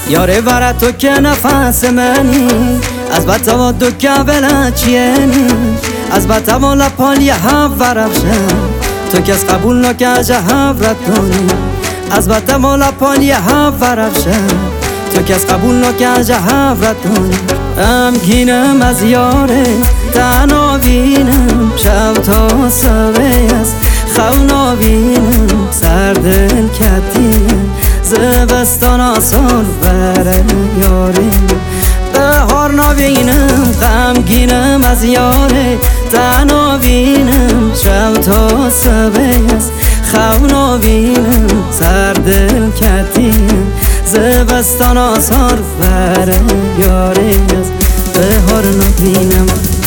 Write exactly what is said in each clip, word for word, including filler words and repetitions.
یاره برا تو که نفس منی از بطا و دکه بلچینی از بطا و لپالی هف ورفشم تو کس قبول نکه جهب رد کنی از بطا و لپالی هف ورفشم تو کس قبول نکه جهب رد کنی امگینم از یاره تنها بینم شب تا سوی است خونا بینم سردل کتیم زبستان آسان بره یاریم بهار نبینم غمگینم از یاره تنها بینم شب تا سوی است خونا بینم سردل کتیم زبستان آسان بره یاریم بهار نبینم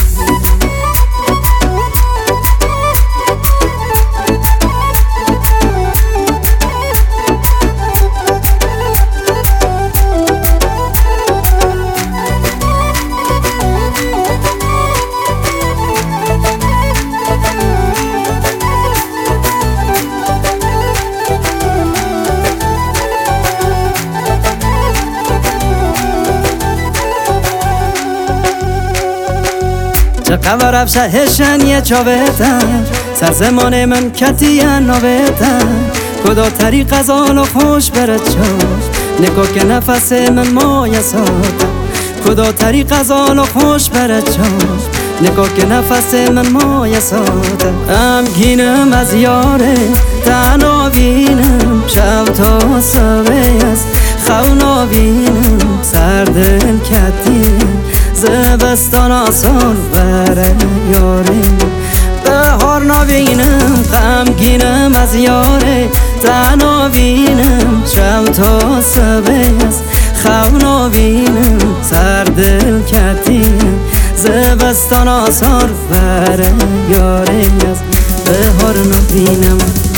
چه قبر افشه هشن یه چاوتن سر زمان من کتی ناوتن کدا طریق از آن خوش برد چاش نکا که نفس من مایه ساتن کدا طریق از آن خوش برد چاش نکا که نفس من مایه ساتن امگینم از یاره تنها بینم شب تا سوی است خونا بینم سردل کتیم زبستان آسان بره یاریم بهار نبینم غمگینم از یاره تنها بینم شب تا سوی است خونا بینم سردل کتیم زبستان آسان بره یاریم بهار نبینم